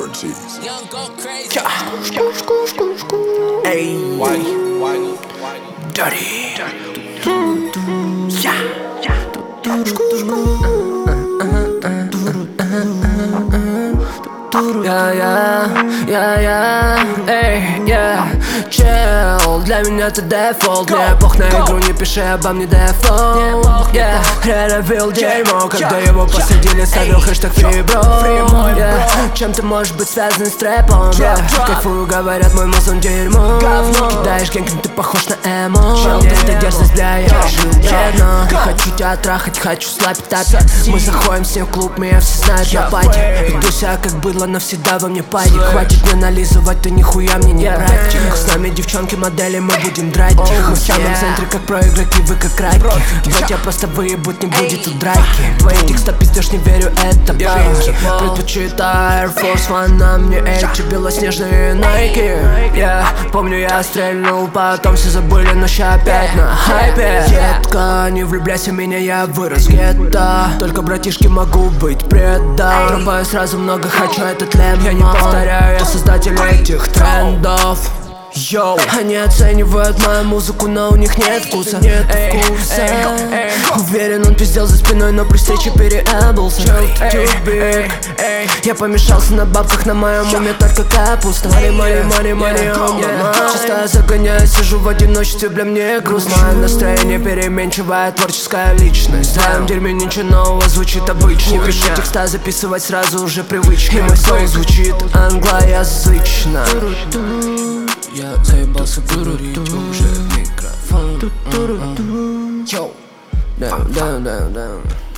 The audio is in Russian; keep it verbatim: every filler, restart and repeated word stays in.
Cheese. Young go crazy. Ey, Whitey, Whitey, dirty. Yeah, yeah, yeah, yeah, эй, yeah. Чел, для меня ты дефолт. Мне пох на игру, не пиши обо мне дефолт. Yeah, реально вил дерьмо, когда его посадили, ставил хэштег фрибро. Yeah, чем ты можешь быть связан с трэпом? Yeah, кайфую, говорят, мой мозг он дерьмо. Кидаешь генг, ты похож на эмо. Это дерзость, бля, я жадно. Я хочу тебя трахать, хочу слапить тапи. Мы заходим с ним в клуб, меня все знают на пати. Веду себя как быдло, навсегда во мне падик. Хватит мне нализывать, ты нихуя мне не братик. С нами девчонки, модели, мы будем драть. Мы в самом центре, как проигроки, вы как раки. Вот тебя просто выебут, не будет тут драки. Твои текста пиздешь, не верю, это правда. Предпочитаю Air Force One, на мне эти белоснежные Nike. Yeah, помню, я стрельнул, потом все забыли, но ща опять на хайпе. Детка, не влюбляйся в меня, я вырос гетто. Только братишки могу быть предан. Дропаю сразу много, хочу этот лем. Я не повторяю, я создатель этих трендов. Йоу, они оценивают мою музыку, но у них нет вкуса. Нет вкуса. Уверен, он пиздел за спиной, но при встрече переэблся. Я помешался на бабках, на моем уме только капуста. Money, money, money, money on my mind. Часто я загоняюсь, сижу в одиночестве, бля, мне грустно. Мое настроение переменчивая творческая личность. В своем дерьме ничего нового звучит обычно. Не пишу текста, записывать сразу уже привычка. И мой сон звучит англоязычно. Я заебался говорить уже в микрофон. Йоу, down, down, down, down.